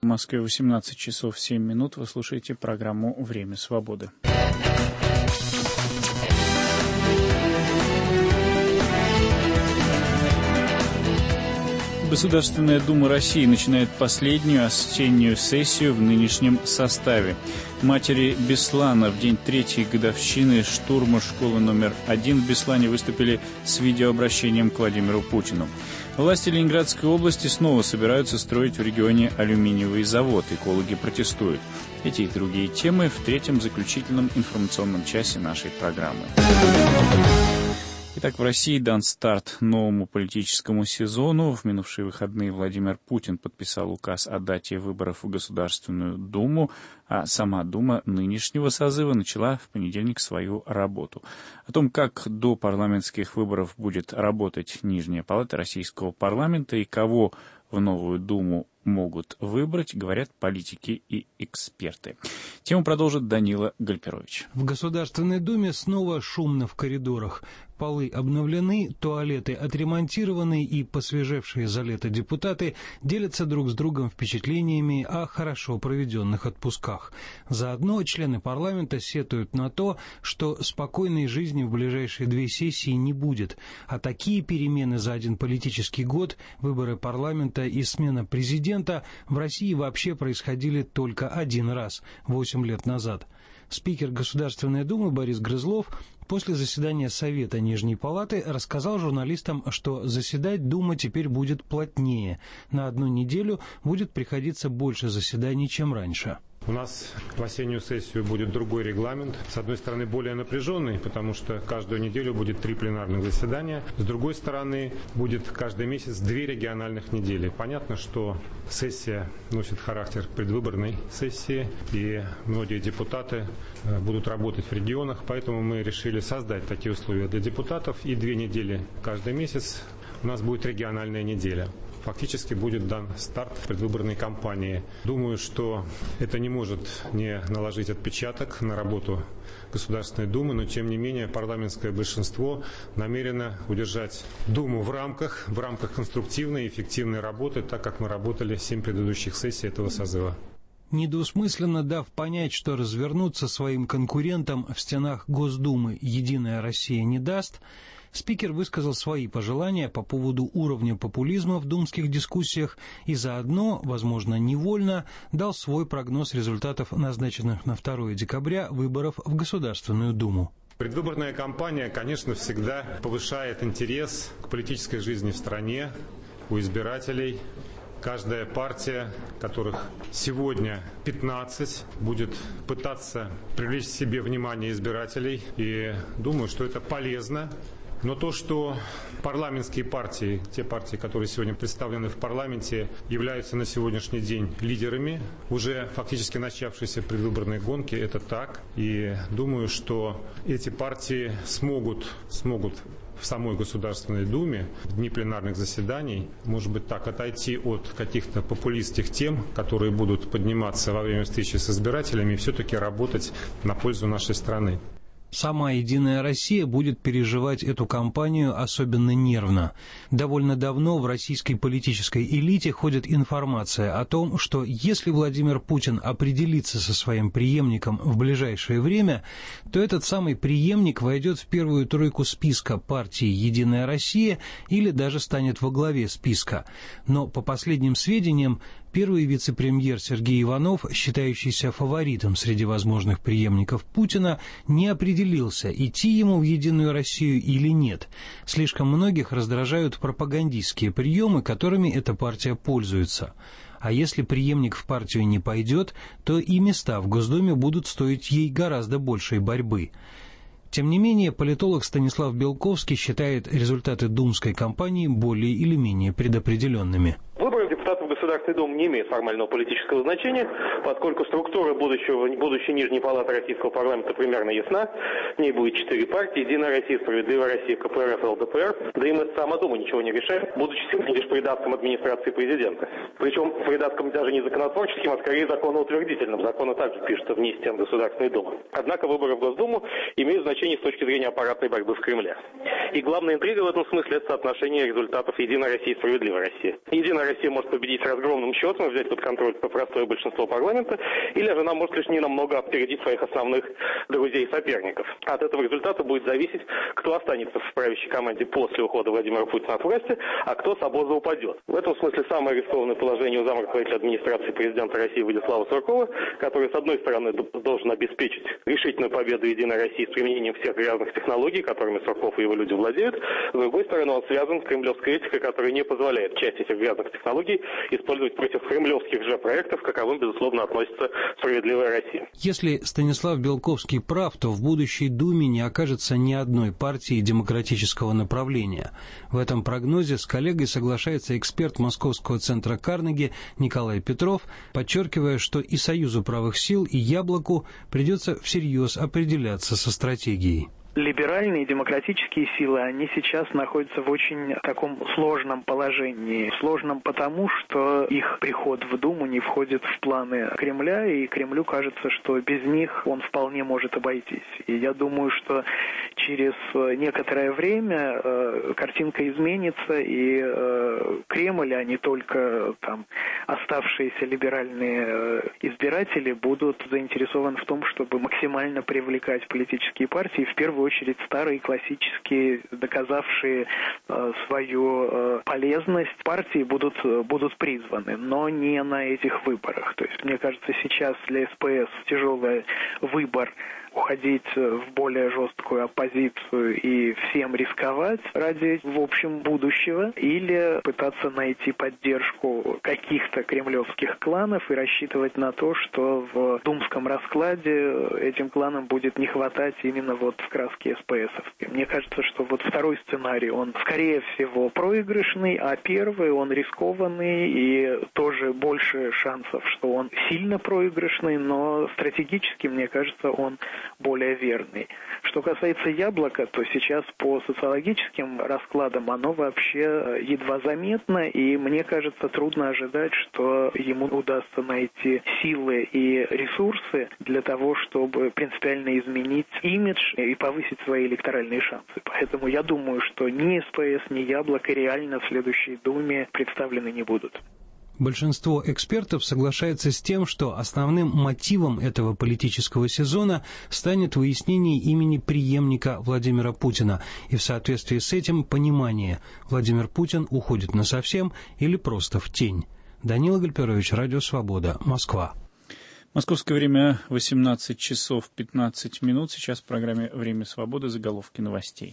Москве 18 часов 7 минут. Вы слушаете программу «Время свободы». Государственная Дума России начинает последнюю осеннюю сессию в нынешнем составе. Матери Беслана в день третьей годовщины штурма школы номер 1 в Беслане выступили с видеообращением к Владимиру Путину. Власти Ленинградской области снова собираются строить в регионе алюминиевый завод. Экологи протестуют. Эти и другие темы в третьем заключительном информационном часе нашей программы. Итак, в России дан старт новому политическому сезону. В минувшие выходные Владимир Путин подписал указ о дате выборов в Государственную Думу, а сама Дума нынешнего созыва начала в понедельник свою работу. О том, как до парламентских выборов будет работать Нижняя палата Российского парламента и кого в новую Думу могут выбрать, говорят политики и эксперты. Тему продолжит Данила Гальперович. В Государственной Думе снова шумно в коридорах. Полы обновлены, туалеты отремонтированы, и посвежевшие за лето депутаты делятся друг с другом впечатлениями о хорошо проведенных отпусках. Заодно члены парламента сетуют на то, что спокойной жизни в ближайшие 2 сессии не будет, а такие перемены за один политический год, выборы парламента и смена президента, в России вообще происходили только один раз, 8 лет назад. Спикер Государственной Думы Борис Грызлов после заседания Совета Нижней Палаты рассказал журналистам, что заседать Дума теперь будет плотнее. На 1 неделю будет приходиться больше заседаний, чем раньше. У нас в осеннюю сессию будет другой регламент. С одной стороны, более напряженный, потому что каждую неделю будет 3 пленарных заседания. С другой стороны, будет каждый месяц 2 региональных недели. Понятно, что сессия носит характер предвыборной сессии, и многие депутаты будут работать в регионах, поэтому мы решили создать такие условия для депутатов. И 2 недели каждый месяц у нас будет региональная неделя. Фактически будет дан старт предвыборной кампании. Думаю, что это не может не наложить отпечаток на работу Государственной Думы, но тем не менее парламентское большинство намерено удержать Думу в рамках конструктивной и эффективной работы, так как мы работали 7 предыдущих сессий этого созыва. Недвусмысленно дав понять, что развернуться своим конкурентам в стенах Госдумы «Единая Россия» не даст, спикер высказал свои пожелания по поводу уровня популизма в думских дискуссиях и заодно, возможно, невольно, дал свой прогноз результатов назначенных на 2 декабря выборов в Государственную Думу. Предвыборная кампания, конечно, всегда повышает интерес к политической жизни в стране, у избирателей. Каждая партия, которых сегодня 15, будет пытаться привлечь к себе внимание избирателей. И думаю, что это полезно. Но то, что парламентские партии, те партии, которые сегодня представлены в парламенте, являются на сегодняшний день лидерами уже фактически начавшейся предвыборной гонки, это так. И думаю, что эти партии смогут в самой Государственной Думе в дни пленарных заседаний, может быть так, отойти от каких-то популистских тем, которые будут подниматься во время встречи с избирателями, и все-таки работать на пользу нашей страны. Сама «Единая Россия» будет переживать эту кампанию особенно нервно. Довольно давно в российской политической элите ходит информация о том, что если Владимир Путин определится со своим преемником в ближайшее время, то этот самый преемник войдет в первую тройку списка партии «Единая Россия» или даже станет во главе списка. Но, по последним сведениям, первый вице-премьер Сергей Иванов, считающийся фаворитом среди возможных преемников Путина, не определился, идти ему в «Единую Россию» или нет. Слишком многих раздражают пропагандистские приемы, которыми эта партия пользуется. А если преемник в партию не пойдет, то и места в Госдуме будут стоить ей гораздо большей борьбы. Тем не менее, политолог Станислав Белковский считает результаты думской кампании более или менее предопределенными. Выборы депутатов Государственной Думы не имеют формального политического значения, поскольку структура будущей Нижней Палаты Российского парламента примерно ясна. В ней будет 4 партии: «Единая Россия», «Справедливая Россия», КПРФ, ЛДПР. Да и сама Дума ничего не решает, будучи сегодня лишь придатком администрации президента. Причем придатком даже не законотворческим, а скорее законоутвердительным. Законы также пишутся вне стен Государственной Думы. Однако выборы в Госдуму имеют значение с точки зрения аппаратной борьбы в Кремле. И главная интрига в этом смысле – это соотношение результатов «Единой России» и «Справедливой России». «Единая Россия» может победить разгромным счетом и взять под контроль простое большинство парламента, или же она может лишь ненамного опередить своих основных друзей и соперников. От этого результата будет зависеть, кто останется в правящей команде после ухода Владимира Путина от власти, а кто с обоза упадет. В этом смысле самое рискованное положение у замруководителя администрации президента России Владислава Суркова, который, с одной стороны, должен обеспечить решительную победу Единой России с применением всех грязных технологий, которыми Сурков и его люди владеют. С другой стороны, он связан с кремлевской этикой, которая не позволяет часть этих грязных технологий использовать против кремлевских же проектов, к каковым, безусловно, относится «Справедливая Россия». Если Станислав Белковский прав, то в будущей Думе не окажется ни одной партии демократического направления. В этом прогнозе с коллегой соглашается эксперт Московского центра Карнеги Николай Петров, подчеркивая, что и Союзу правых сил, и Яблоку придется всерьез определяться со стратегией. Либеральные демократические силы, они сейчас находятся в очень таком сложном положении. Сложном потому, что их приход в Думу не входит в планы Кремля, и Кремлю кажется, что без них он вполне может обойтись. И я думаю, что через некоторое время картинка изменится, и Кремль, а не только там оставшиеся либеральные избиратели, будут заинтересованы в том, чтобы максимально привлекать политические партии, в первую очередь старые, классические, доказавшие свою полезность партии будут призваны, но не на этих выборах. То есть, мне кажется, сейчас для СПС тяжелый выбор уходить в более жесткую оппозицию и всем рисковать ради, в общем, будущего, или пытаться найти поддержку каких-то кремлевских кланов и рассчитывать на то, что в думском раскладе этим кланам будет не хватать именно вот в краске СПСовской. Мне кажется, что вот второй сценарий, он скорее всего проигрышный, а первый, он рискованный и тоже больше шансов, что он сильно проигрышный, но стратегически, мне кажется, он более верный. Что касается Яблока, то сейчас по социологическим раскладам оно вообще едва заметно, и мне кажется, трудно ожидать, что ему удастся найти силы и ресурсы для того, чтобы принципиально изменить имидж и повысить свои электоральные шансы. Поэтому я думаю, что ни СПС, ни Яблоко реально в следующей Думе представлены не будут. Большинство экспертов соглашается с тем, что основным мотивом этого политического сезона станет выяснение имени преемника Владимира Путина, и в соответствии с этим понимание, Владимир Путин уходит насовсем или просто в тень. Данила Гальперович, Радио Свобода, Москва. Московское время 18 часов 15 минут. Сейчас в программе «Время свободы» заголовки новостей.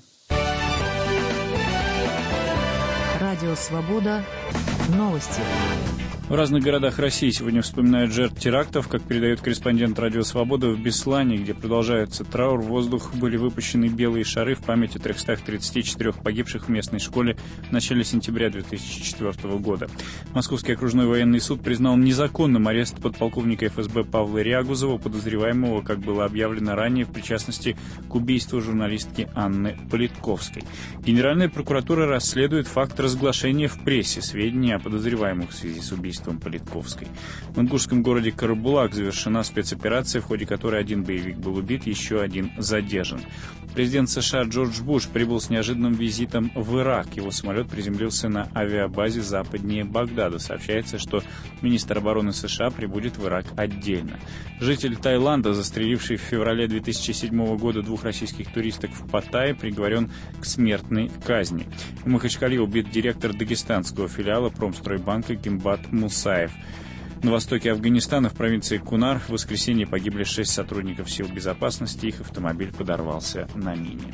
Радио Свобода. Новости. В разных городах России сегодня вспоминают жертв терактов. Как передает корреспондент «Радио Свобода», в Беслане, где продолжается траур, в воздух были выпущены белые шары в память о 334 погибших в местной школе в начале сентября 2004 года. Московский окружной военный суд признал незаконным арест подполковника ФСБ Павла Рягузова, подозреваемого, как было объявлено ранее, в причастности к убийству журналистки Анны Политковской. Генеральная прокуратура расследует факт разглашения в прессе сведений о подозреваемых в связи с убийством Политковской. В ингушском городе Карабулак завершена спецоперация, в ходе которой один боевик был убит, еще один задержан. Президент США Джордж Буш прибыл с неожиданным визитом в Ирак. Его самолет приземлился на авиабазе западнее Багдада. Сообщается, что министр обороны США прибудет в Ирак отдельно. Житель Таиланда, застреливший в феврале 2007 года двух российских туристок в Паттайе, приговорен к смертной казни. В Махачкале убит директор дагестанского филиала Промстройбанка Гимбат Мусаев. На востоке Афганистана, в провинции Кунар, в воскресенье погибли 6 сотрудников сил безопасности. Их автомобиль подорвался на мине.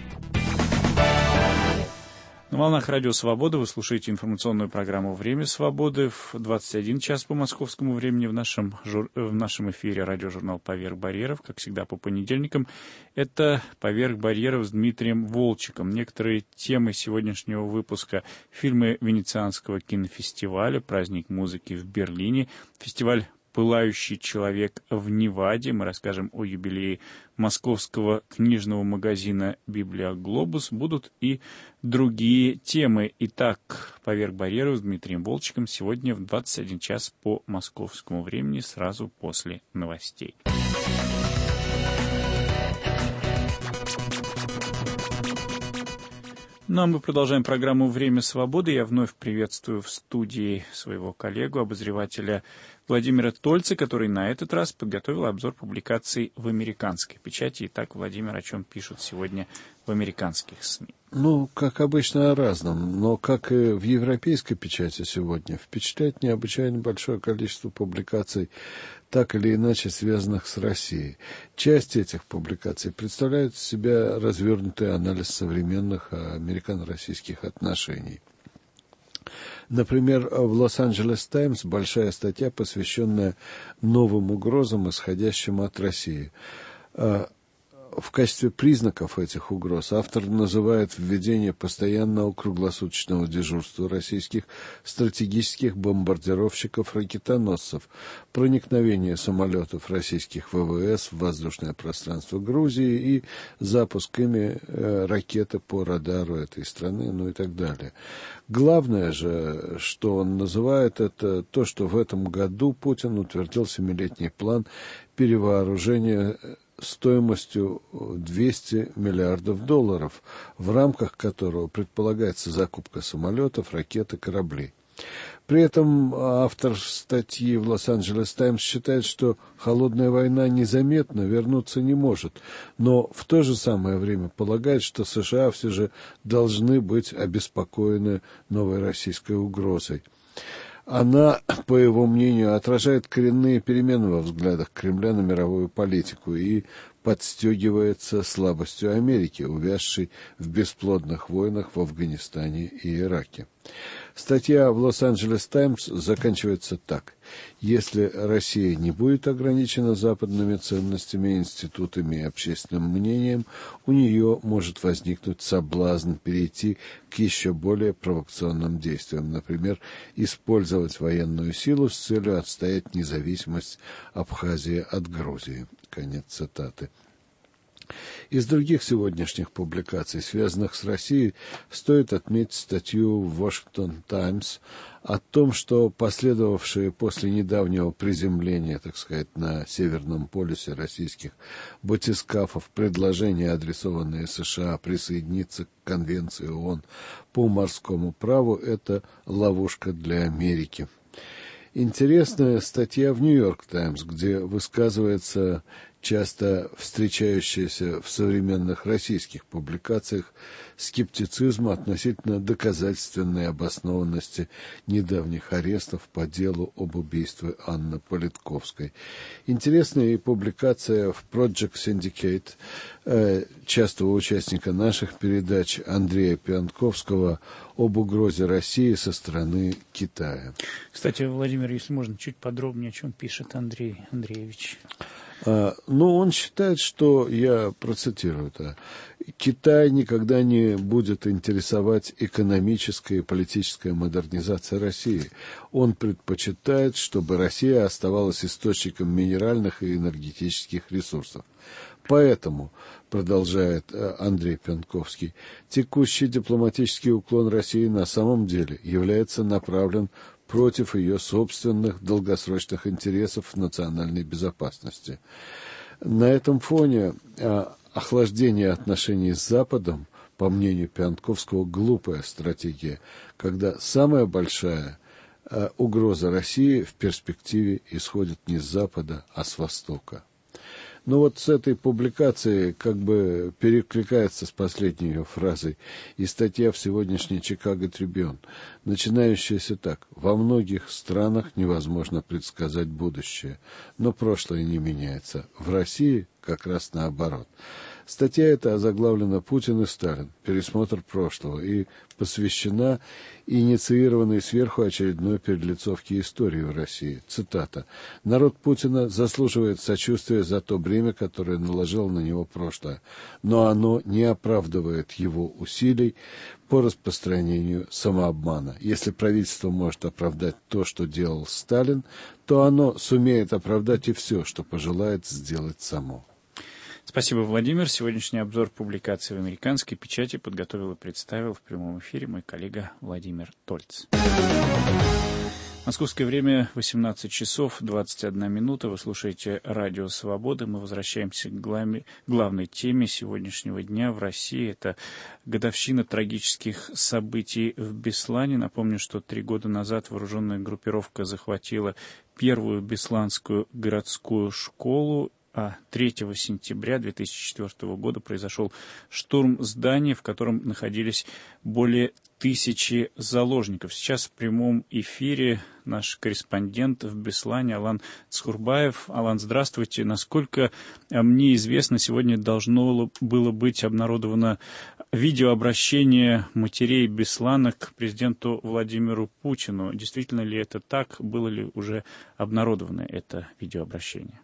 На волнах Радио Свобода вы слушаете информационную программу «Время свободы» в 21 час по московскому времени в нашем эфире радиожурнал «Поверх барьеров», как всегда по понедельникам. Это «Поверх барьеров» с Дмитрием Волчиком. Некоторые темы сегодняшнего выпуска: фильмы Венецианского кинофестиваля, праздник музыки в Берлине, фестиваль «Пылающий человек» в Неваде. Мы расскажем о юбилее московского книжного магазина «Библия Глобус». Будут и другие темы. Итак, «Поверх барьеров» с Дмитрием Волчиком сегодня в 21 час по московскому времени, сразу после новостей. Ну, а мы продолжаем программу «Время свободы». Я вновь приветствую в студии своего коллегу, обозревателя Владимира Тольца, который на этот раз подготовил обзор публикаций в американской печати. Итак, Владимир, о чем пишут сегодня в американских СМИ? Ну, как обычно, о разном, но, как и в европейской печати сегодня, впечатляет необычайно большое количество публикаций, так или иначе связанных с Россией. Часть этих публикаций представляет из себя развернутый анализ современных американо-российских отношений. Например, в «Лос-Анджелес Таймс» большая статья, посвященная новым угрозам, исходящим от России. В качестве признаков этих угроз автор называет введение постоянного круглосуточного дежурства российских стратегических бомбардировщиков-ракетоносцев, проникновение самолетов российских ВВС в воздушное пространство Грузии и запуск ими ракеты по радару этой страны, ну и так далее. Главное же, что он называет, это то, что в этом году Путин утвердил 7-летний план перевооружения стоимостью $200 миллиардов, в рамках которого предполагается закупка самолетов, ракет и кораблей. При этом автор статьи в «Лос-Анджелес Таймс» считает, что холодная война незаметно вернуться не может, но в то же самое время полагает, что США все же должны быть обеспокоены новой российской угрозой. Она, по его мнению, отражает коренные перемены во взглядах Кремля на мировую политику и подстегивается слабостью Америки, увязшей в бесплодных войнах в Афганистане и Ираке. Статья в «Лос-Анджелес Таймс» заканчивается так. Если Россия не будет ограничена западными ценностями, институтами и общественным мнением, у нее может возникнуть соблазн перейти к еще более провокационным действиям, например, использовать военную силу с целью отстоять независимость Абхазии от Грузии. Конец цитаты. Из других сегодняшних публикаций, связанных с Россией, стоит отметить статью в «Washington Times» о том, что последовавшие после недавнего приземления, так сказать, на Северном полюсе российских батискафов предложения, адресованные США, присоединиться к Конвенции ООН по морскому праву, это ловушка для Америки. Интересная статья в «Нью-Йорк Таймс», где высказывается часто встречающийся в современных российских публикациях скептицизм относительно доказательственной обоснованности недавних арестов по делу об убийстве Анны Политковской. Интересная и публикация в Project Syndicate частого участника наших передач Андрея Пьянковского об угрозе России со стороны Китая. Кстати, Владимир, если можно, чуть подробнее, о чем пишет Андрей Андреевич. Ну, он считает, что, я процитирую это, Китай никогда не будет интересовать экономическая и политическая модернизация России. Он предпочитает, чтобы Россия оставалась источником минеральных и энергетических ресурсов. Поэтому, продолжает Андрей Пьянковский, текущий дипломатический уклон России на самом деле является направлен против ее собственных долгосрочных интересов в национальной безопасности. На этом фоне охлаждение отношений с Западом, по мнению Пьянковского, глупая стратегия, когда самая большая угроза России в перспективе исходит не с Запада, а с Востока. Но вот с этой публикацией как бы перекликается с последней ее фразой и статья в сегодняшней «Чикаго Трибюн», начинающаяся так: «Во многих странах невозможно предсказать будущее, но прошлое не меняется. В России как раз наоборот». Статья эта озаглавлена «Путин и Сталин. Пересмотр прошлого» и посвящена инициированной сверху очередной перелицовке истории в России. Цитата. «Народ Путина заслуживает сочувствия за то бремя, которое наложило на него прошлое, но оно не оправдывает его усилий по распространению самообмана. Если правительство может оправдать то, что делал Сталин, то оно сумеет оправдать и все, что пожелает сделать само». Спасибо, Владимир. Сегодняшний обзор публикаций в американской печати подготовил и представил в прямом эфире мой коллега Владимир Тольц. Московское время 18 часов 21 минута. Вы слушаете Радио Свобода. Мы возвращаемся к главной теме сегодняшнего дня в России. Это годовщина трагических событий в Беслане. Напомню, что 3 года назад вооруженная группировка захватила первую бесланскую городскую школу. А 3 сентября 2004 года произошел штурм здания, в котором находились более 1000 заложников. Сейчас в прямом эфире наш корреспондент в Беслане Алан Цхурбаев. Алан, здравствуйте. Насколько мне известно, сегодня должно было быть обнародовано видеообращение матерей Беслана к президенту Владимиру Путину. Действительно ли это так? Было ли уже обнародовано это видеообращение?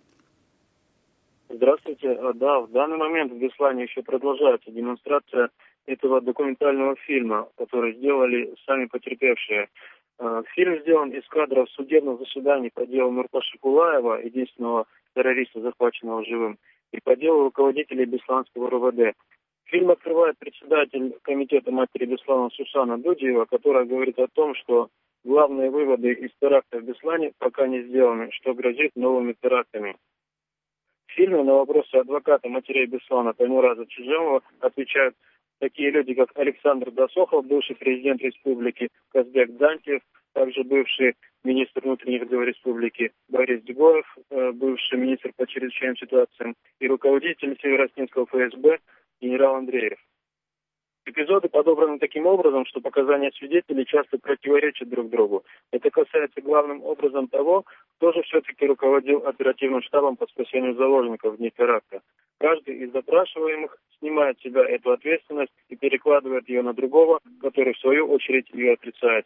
Здравствуйте. Да, в данный момент в Беслане еще продолжается демонстрация этого документального фильма, который сделали сами потерпевшие. Фильм сделан из кадров судебных заседаний по делу Нурпаши Кулаева, единственного террориста, захваченного живым, и по делу руководителей Бесланского РОВД. Фильм открывает председатель комитета матери Беслана Сусана Дудиева, которая говорит о том, что главные выводы из теракта в Беслане пока не сделаны, что грозит новыми терактами. В фильме на вопросы адвоката матерей Беслана Таймураза Чижемова отвечают такие люди, как Александр Досохов, бывший президент республики, Казбек Дантьев, также бывший министр внутренних дел республики, Борис Дегоев, бывший министр по чрезвычайным ситуациям, и руководитель Североснинского ФСБ генерал Андреев. Эпизоды подобраны таким образом, что показания свидетелей часто противоречат друг другу. Это касается главным образом того, кто же все-таки руководил оперативным штабом по спасению заложников в дни теракта. Каждый из допрашиваемых снимает с себя эту ответственность и перекладывает ее на другого, который в свою очередь ее отрицает.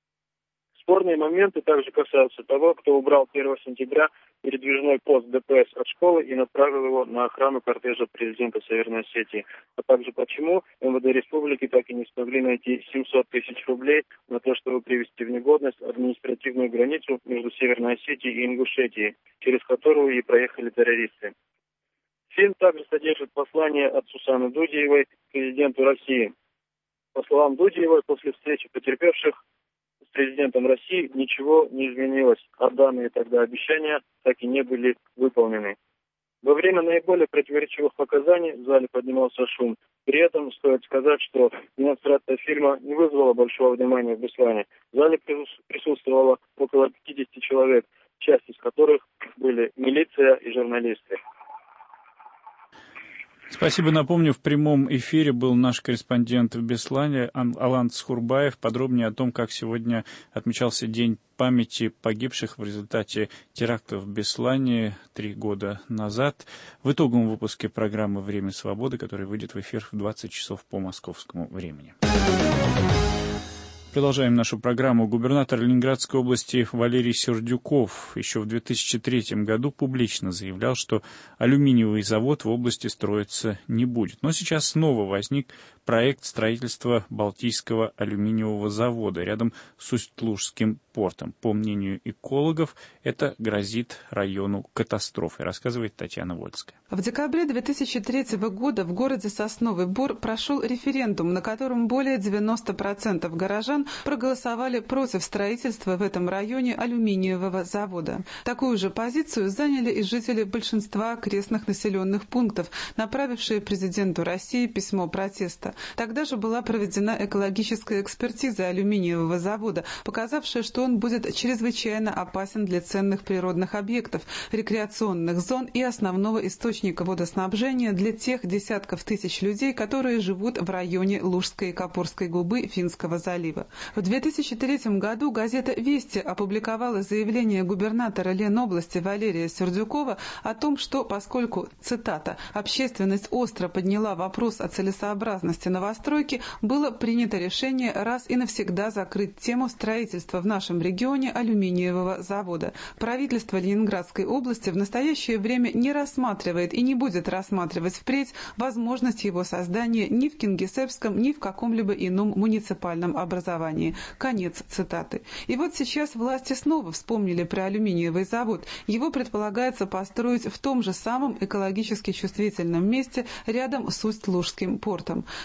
Спорные моменты также касаются того, кто убрал 1 сентября передвижной пост ДПС от школы и направил его на охрану кортежа президента Северной Осетии, а также почему МВД республики так и не смогли найти 700 тысяч рублей на то, чтобы привести в негодность административную границу между Северной Осетией и Ингушетией, через которую и проехали террористы. Фильм также содержит послание от Сусаны Дудиевой президенту России. По словам Дудиевой, после встречи потерпевших с президентом России ничего не изменилось, а данные тогда обещания так и не были выполнены. Во время наиболее противоречивых показаний в зале поднимался шум. При этом стоит сказать, что демонстрация фильма не вызвала большого внимания в Беслане. В зале присутствовало около 50 человек, часть из которых были милиция и журналисты. Спасибо. Напомню, в прямом эфире был наш корреспондент в Беслане Алан Цхурбаев. Подробнее о том, как сегодня отмечался День памяти погибших в результате терактов в Беслане 3 года назад, в итоговом выпуске программы «Время свободы», который выйдет в эфир в 20 часов по московскому времени. Продолжаем нашу программу. Губернатор Ленинградской области Валерий Сердюков еще в 2003 году публично заявлял, что алюминиевый завод в области строиться не будет. Но сейчас снова возник проект строительства Балтийского алюминиевого завода рядом с Усть-Лужским портом. По мнению экологов, это грозит району катастрофой, рассказывает Татьяна Вольская. В декабре 2003 года в городе Сосновый Бор прошел референдум, на котором более 90% горожан проголосовали против строительства в этом районе алюминиевого завода. Такую же позицию заняли и жители большинства окрестных населенных пунктов, направившие президенту России письмо протеста. Тогда же была проведена экологическая экспертиза алюминиевого завода, показавшая, что он будет чрезвычайно опасен для ценных природных объектов, рекреационных зон и основного источника водоснабжения для тех десятков тысяч людей, которые живут в районе Лужской и Копорской губы Финского залива. В 2003 году газета «Вести» опубликовала заявление губернатора Ленобласти Валерия Сердюкова о том, что поскольку, цитата, «общественность остро подняла вопрос о целесообразности новостройки, было принято решение раз и навсегда закрыть тему строительства в нашем регионе алюминиевого завода. Правительство Ленинградской области в настоящее время не рассматривает и не будет рассматривать впредь возможность его создания ни в Кингисеппском, ни в каком-либо ином муниципальном образовании». Конец цитаты. И вот сейчас власти снова вспомнили про алюминиевый завод. Его предполагается построить в том же самом экологически чувствительном месте рядом с Усть-Лужским портом.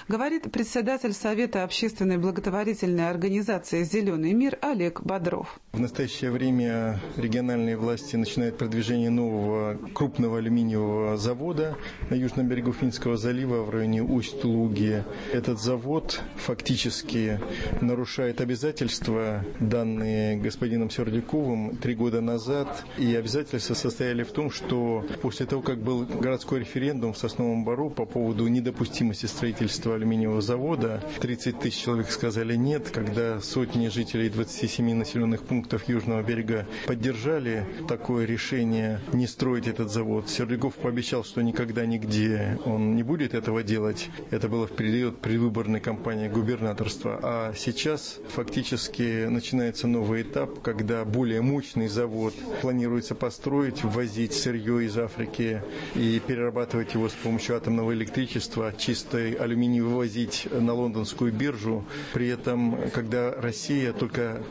говорит председатель Совета общественной благотворительной организации «Зеленый мир» Олег Бодров. В настоящее время региональные власти начинают продвижение нового крупного алюминиевого завода на южном берегу Финского залива в районе Усть-Луги. Этот завод фактически нарушает обязательства, данные господином Сердюковым 3 года назад. И обязательства состояли в том, что после того, как был городской референдум в Сосновом Бору по поводу недопустимости строительства алюминиевого завода, 30 тысяч человек сказали нет, когда сотни жителей 27 населенных пунктов южного берега поддержали такое решение не строить этот завод. Сердюков пообещал, что никогда нигде он не будет этого делать. Это было в период предвыборной кампании губернаторства. А сейчас фактически начинается новый этап, когда более мощный завод планируется построить, ввозить сырье из Африки и перерабатывать его с помощью атомного электричества, чистый алюминий вывозить на лондонскую биржу. При этом, когда Россия только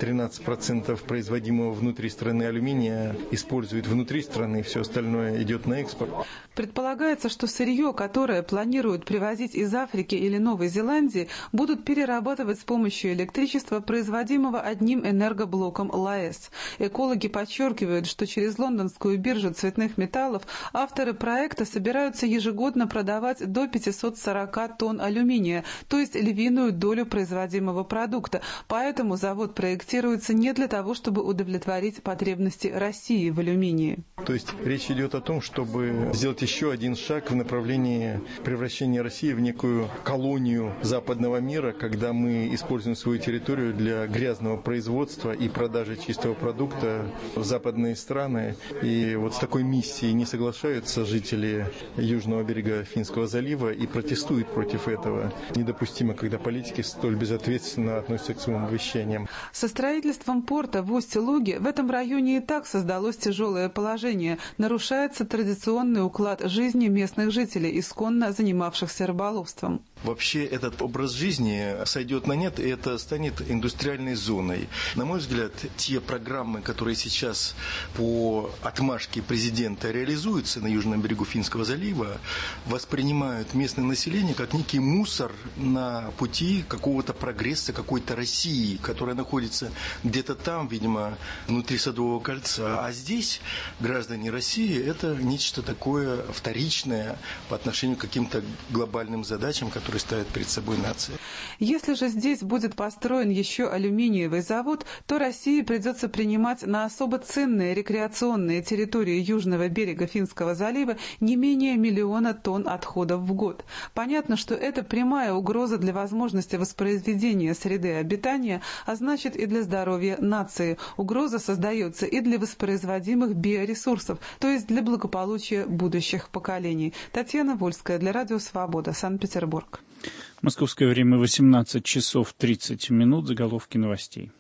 13% производимого внутри страны алюминия использует внутри страны, все остальное идет на экспорт. Предполагается, что сырье, которое планируют привозить из Африки или Новой Зеландии, будут перерабатывать с помощью электричества, производимого одним энергоблоком ЛАЭС. Экологи подчеркивают, что через лондонскую биржу цветных металлов авторы проекта собираются ежегодно продавать до 540 тонн алюминия, то есть львиную долю производимого продукта. Поэтому завод проектируется не для того, чтобы удовлетворить потребности России в алюминии. То есть речь идет о том, чтобы сделать еще один шаг в направлении превращения России в некую колонию западного мира, когда мы используем свою территорию для грязного производства и продажи чистого продукта в западные страны. И вот с такой миссией не соглашаются жители южного берега Финского залива и протестуют против этого. Недопустимо, когда политики столь безответственно относятся к своим обещаниям. Со строительством порта в Усть-Луге в этом районе и так создалось тяжелое положение. Нарушается традиционный уклад жизни местных жителей, исконно занимавшихся рыболовством. Вообще этот образ жизни сойдет на нет, и это станет индустриальной зоной. На мой взгляд, те программы, которые сейчас по отмашке президента реализуются на южном берегу Финского залива, воспринимают местное население как некий мусор на пути какого-то прогресса, какой-то России, которая находится где-то там, видимо, внутри Садового кольца. А здесь граждане России – это нечто такое вторичное по отношению к каким-то глобальным задачам, которые ставит перед собой нация. Если же здесь будет построен еще алюминиевый завод, то России придется принимать на особо ценные рекреационные территории южного берега Финского залива не менее 1 миллиона тонн отходов в год. Понятно, что это прямая угроза для возможности воспроизведения среды обитания, а значит и для здоровья нации. Угроза создается и для воспроизводимых биоресурсов, то есть для благополучия будущих поколений. Татьяна Вольская для Радио Свобода, Санкт-Петербург. Московское время 18 часов 30 минут. Заголовки новостей.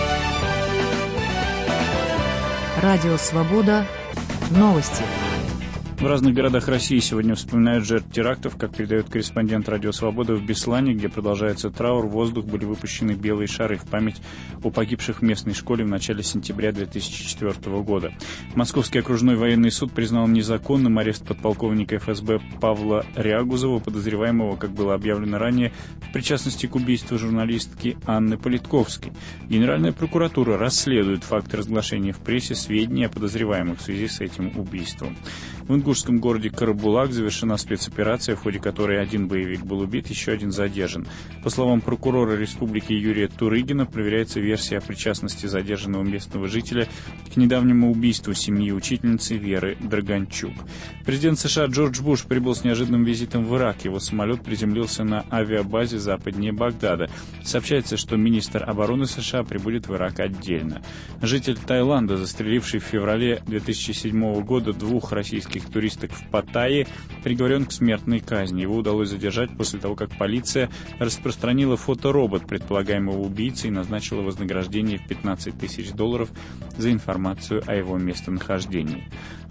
Радио Свобода. Новости. В разных городах России сегодня вспоминают жертв терактов. Как передает корреспондент «Радио Свобода», в Беслане, где продолжается траур, в воздух были выпущены белые шары в память о погибших в местной школе в начале сентября 2004 года. Московский окружной военный суд признал незаконным арест подполковника ФСБ Павла Рягузова, подозреваемого, как было объявлено ранее, в причастности к убийству журналистки Анны Политковской. Генеральная прокуратура расследует факт разглашения в прессе сведений о подозреваемых в связи с этим убийством. В ингушском городе Карабулак завершена спецоперация, в ходе которой один боевик был убит, еще один задержан. По словам прокурора республики Юрия Турыгина, проверяется версия о причастности задержанного местного жителя к недавнему убийству семьи учительницы Веры Драганчук. Президент США Джордж Буш прибыл с неожиданным визитом в Ирак. Его самолет приземлился на авиабазе западнее Багдада. Сообщается, что министр обороны США прибудет в Ирак отдельно. Житель Таиланда, застреливший в феврале 2007 года 2 российских туристок в Паттайе, приговорен к смертной казни. Его удалось задержать после того, как полиция распространила фоторобот предполагаемого убийцы и назначила вознаграждение в $15 000 за информацию о его местонахождении.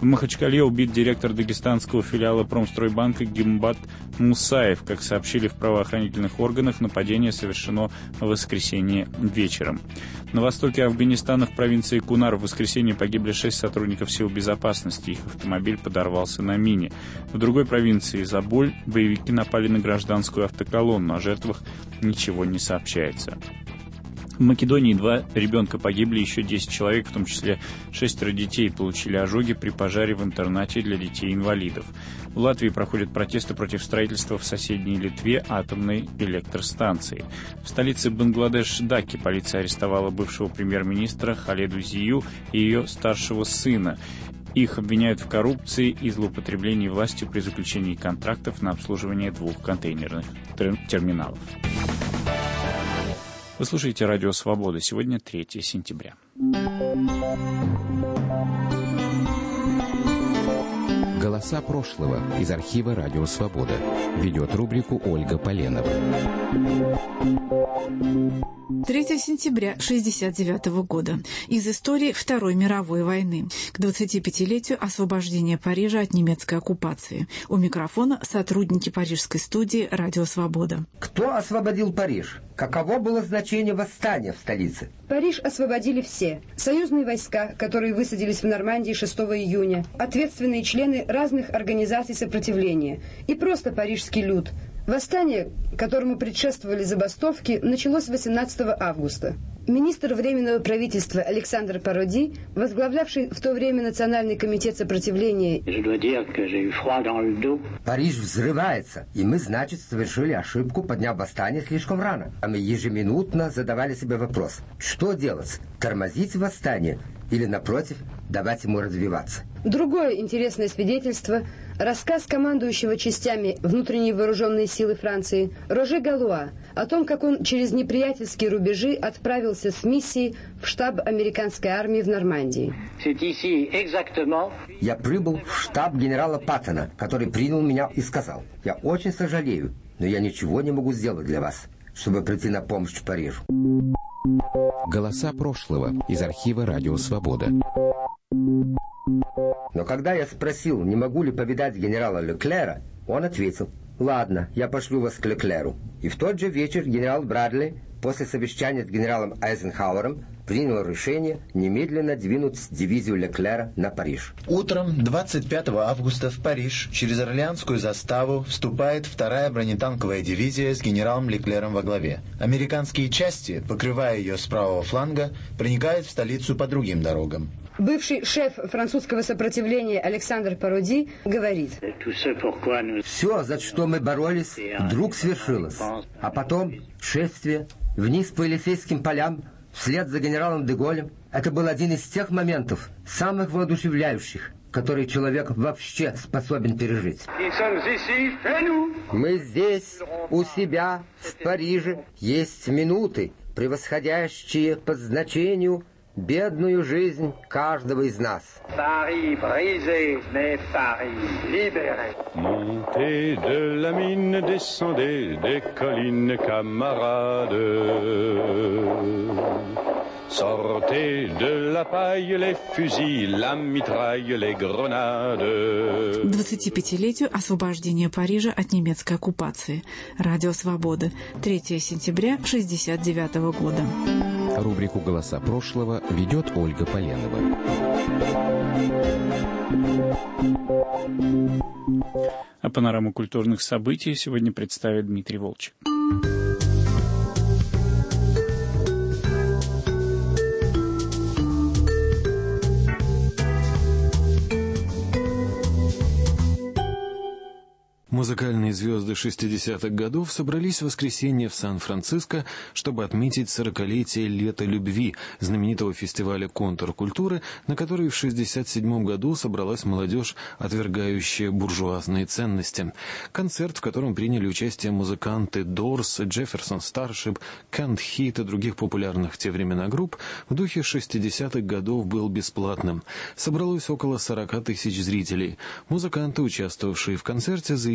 В Махачкале убит директор дагестанского филиала Промстройбанка Гимбат Мусаев. Как сообщили в правоохранительных органах, нападение совершено в воскресенье вечером. На востоке Афганистана в провинции Кунар в воскресенье погибли 6 сотрудников сил безопасности. Их автомобиль подорвался на мине. В другой провинции Заболь боевики напали на гражданскую автоколонну. О жертвах ничего не сообщается. В Македонии 2 ребенка погибли, еще 10 человек, в том числе 6 детей, получили ожоги при пожаре в интернате для детей-инвалидов. В Латвии проходят протесты против строительства в соседней Литве атомной электростанции. В столице Бангладеш Даки полиция арестовала бывшего премьер-министра Халеду Зию и ее старшего сына. Их обвиняют в коррупции и злоупотреблении властью при заключении контрактов на обслуживание 2 контейнерных терминалов. Вы слушаете Радио Свобода. Сегодня 3 сентября. Голоса прошлого из архива Радио Свобода. Ведет рубрику Ольга Поленова. 3 сентября 1969 года. Из истории Второй мировой войны. К 25-летию освобождения Парижа от немецкой оккупации. У микрофона сотрудники парижской студии «Радио Свобода». Кто освободил Париж? Каково было значение восстания в столице? Париж освободили все. Союзные войска, которые высадились в Нормандии 6 июня, ответственные члены разных организаций сопротивления и просто парижский люд. Восстание, которому предшествовали забастовки, началось 18 августа. Министр Временного правительства Александр Пароди, возглавлявший в то время Национальный комитет сопротивления, Париж взрывается, и мы, значит, совершили ошибку, подняв восстание слишком рано. А мы ежеминутно задавали себе вопрос, что делать, тормозить восстание или, напротив, давать ему развиваться. Другое интересное свидетельство – рассказ командующего частями внутренней вооруженной силы Франции Роже Галуа о том, как он через неприятельские рубежи отправился с миссией в штаб американской армии в Нормандии. Я прибыл в штаб генерала Паттона, который принял меня и сказал: «Я очень сожалею, но я ничего не могу сделать для вас, чтобы прийти на помощь Парижу». Голоса прошлого из архива Радио Свобода. Но когда я спросил, не могу ли повидать генерала Леклера, он ответил: «Ладно, я пошлю вас к Леклеру». И в тот же вечер генерал Брадли, после совещания с генералом Айзенхауэром, принял решение немедленно двинуть дивизию Леклера на Париж. Утром 25 августа в Париж через Орлеанскую заставу вступает 2-я бронетанковая дивизия с генералом Леклером во главе. Американские части, покрывая ее с правого фланга, проникают в столицу по другим дорогам. Бывший шеф французского сопротивления Александр Пароди говорит: «Все, за что мы боролись, вдруг свершилось. А потом шествие вниз по Елисейским полям, вслед за генералом де Голлем. Это был один из тех моментов, самых воодушевляющих, которые человек вообще способен пережить. Мы здесь, у себя, в Париже, есть минуты, превосходящие по значению бедную жизнь каждого из нас. Montez de la mine, descendez des collines, camarades. Sortez de la paille, les fusils, la mitraille, les grenades. 25-летию освобождения Парижа от немецкой оккупации. Радио Свобода. 3 сентября 1969 года. Рубрику «Голоса прошлого» ведет Ольга Поленова. А панораму культурных событий сегодня представит Дмитрий Волчек. Музыкальные звезды 60-х годов собрались в воскресенье в Сан-Франциско, чтобы отметить 40-летие «Лета любви» знаменитого фестиваля контркультуры, на который в 1967 году собралась молодежь, отвергающая буржуазные ценности. Концерт, в котором приняли участие музыканты Дорс, Джефферсон Старшип, Кент Хит и других популярных в те времена групп, в духе 60-х годов был бесплатным. Собралось около 40 тысяч зрителей. Музыканты, участвовавшие в концерте, заявили,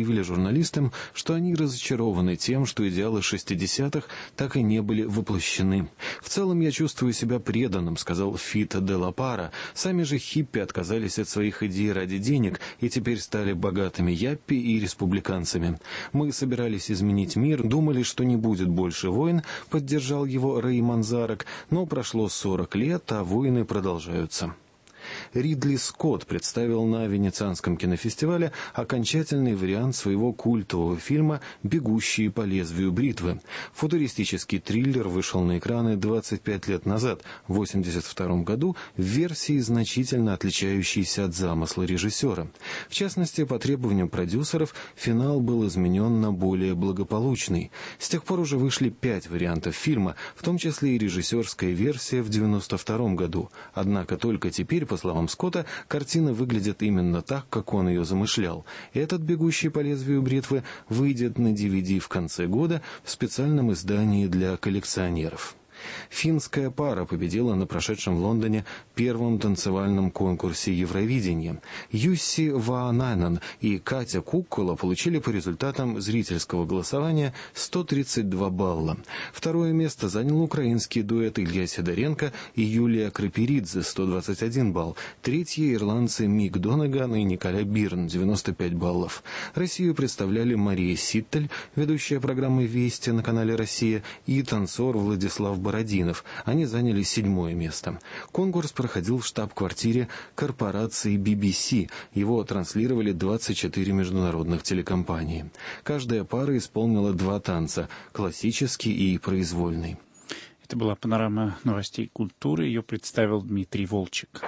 заявили журналистам, что они разочарованы тем, что идеалы 60-х так и не были воплощены. «В целом я чувствую себя преданным», — сказал Фито де ла Пара. «Сами же хиппи отказались от своих идей ради денег и теперь стали богатыми яппи и республиканцами. Мы собирались изменить мир, думали, что не будет больше войн», — поддержал его Рэй Манзарек, но прошло 40 лет, а войны продолжаются. Ридли Скотт представил на Венецианском кинофестивале окончательный вариант своего культового фильма «Бегущие по лезвию бритвы». Футуристический триллер вышел на экраны 25 лет назад, в 1982 году, в версии, значительно отличающейся от замысла режиссера. В частности, по требованию продюсеров, финал был изменен на более благополучный. С тех пор уже вышли 5 вариантов фильма, в том числе и режиссерская версия в 1992 году. Однако только теперь, по словам Скотта, картина выглядит именно так, как он ее замышлял. Этот «Бегущий по лезвию бритвы» выйдет на DVD в конце года в специальном издании для коллекционеров. Финская пара победила на прошедшем в Лондоне первом танцевальном конкурсе Евровидения. Юсси Ваананен и Катя Куккула получили по результатам зрительского голосования 132 балла. Второе место занял украинский дуэт Илья Сидоренко и Юлия Крапиридзе, 121 балл. Третье — ирландцы Мик Донаган и Николя Бирн, 95 баллов. Россию представляли Мария Ситтель, ведущая программы «Вести» на канале «Россия», и танцор Владислав Бородинов. Они заняли 7-е место. Конкурс проходил в штаб-квартире корпорации BBC. Его транслировали 24 международных телекомпании. Каждая пара исполнила 2 танца – классический и произвольный. Это была панорама новостей культуры. Ее представил Дмитрий Волчек.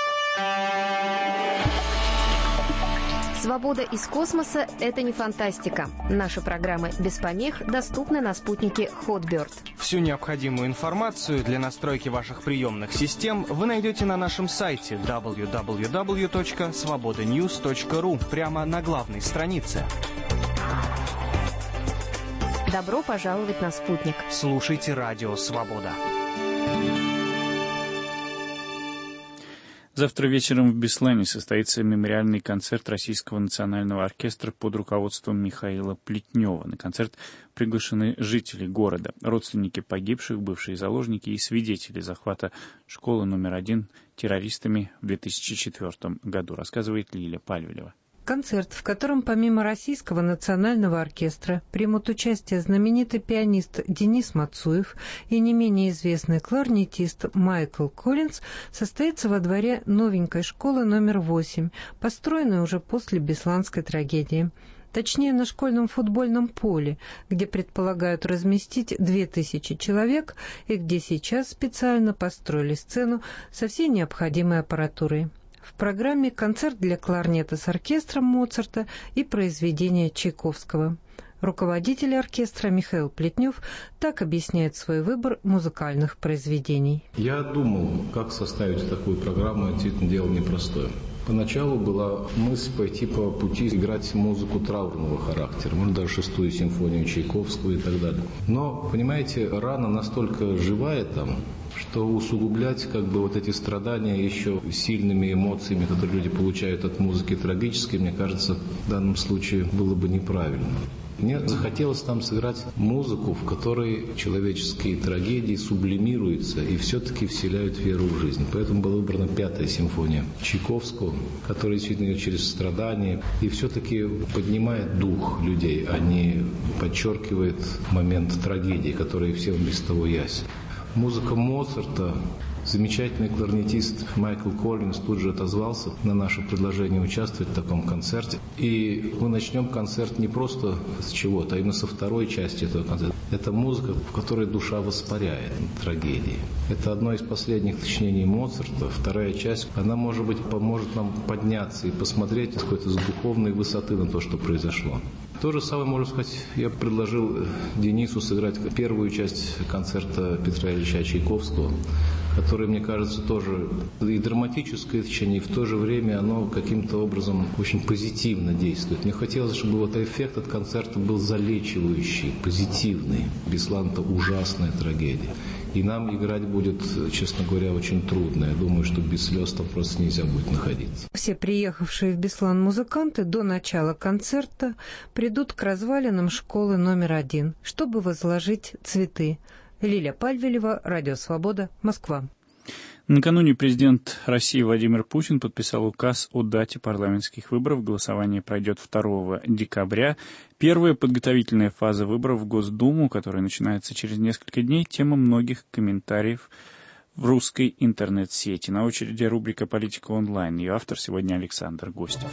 Свобода из космоса – это не фантастика. Наши программы без помех доступны на спутнике Hotbird. Всю необходимую информацию для настройки ваших приемных систем вы найдете на нашем сайте www.svobodanews.ru прямо на главной странице. Добро пожаловать на спутник. Слушайте радио «Свобода». Завтра вечером в Беслане состоится мемориальный концерт Российского национального оркестра под руководством Михаила Плетнева. На концерт приглашены жители города, родственники погибших, бывшие заложники и свидетели захвата школы номер 1 террористами в 2004 году, рассказывает Лиля Пальвелева. Концерт, в котором помимо Российского национального оркестра примут участие знаменитый пианист Денис Мацуев и не менее известный кларнетист Майкл Коллинз, состоится во дворе новенькой школы номер 8, построенной уже после Бесланской трагедии. Точнее, на школьном футбольном поле, где предполагают разместить 2000 человек и где сейчас специально построили сцену со всей необходимой аппаратурой. В программе концерт для кларнета с оркестром Моцарта и произведения Чайковского. Руководитель оркестра Михаил Плетнев так объясняет свой выбор музыкальных произведений. Я думал, как составить такую программу, действительно дело непростое. Поначалу была мысль пойти по пути играть музыку траурного характера, может даже 6-ю симфонию Чайковского и так далее. Но, понимаете, рана настолько живая там, что усугублять вот эти страдания еще сильными эмоциями, которые люди получают от музыки трагической, мне кажется, в данном случае было бы неправильно. Мне захотелось там сыграть музыку, в которой человеческие трагедии сублимируются и все-таки вселяют веру в жизнь. Поэтому была выбрана 5-я симфония Чайковского, которая действительно идет через страдания и все-таки поднимает дух людей, а не подчеркивает момент трагедии, который всем без того ясен. Музыка Моцарта. Замечательный кларнетист Майкл Коллинз тут же отозвался на наше предложение участвовать в таком концерте. И мы начнем концерт не просто с чего-то, а именно со второй части этого концерта. Это музыка, в которой душа воспаряет трагедии. Это одно из последних сочинений Моцарта. Вторая часть, она, может быть, поможет нам подняться и посмотреть с какой-то духовной высоты на то, что произошло. То же самое, можно сказать, я предложил Денису сыграть первую часть концерта Петра Ильича Чайковского, которое, мне кажется, тоже и драматическое течение, и в то же время оно каким-то образом очень позитивно действует. Мне хотелось, чтобы вот эффект от концерта был залечивающий, позитивный. Беслан – это ужасная трагедия. И нам играть будет, честно говоря, очень трудно. Я думаю, что без слез там просто нельзя будет находиться. Все приехавшие в Беслан музыканты до начала концерта придут к развалинам школы номер 1, чтобы возложить цветы. Лиля Пальвелева, Радио Свобода, Москва. Накануне президент России Владимир Путин подписал указ о дате парламентских выборов. Голосование пройдет 2 декабря. Первая подготовительная фаза выборов в Госдуму, которая начинается через несколько дней, тема многих комментариев в русской интернет-сети. На очереди рубрика «Политика онлайн». Ее автор сегодня Александр Гостев.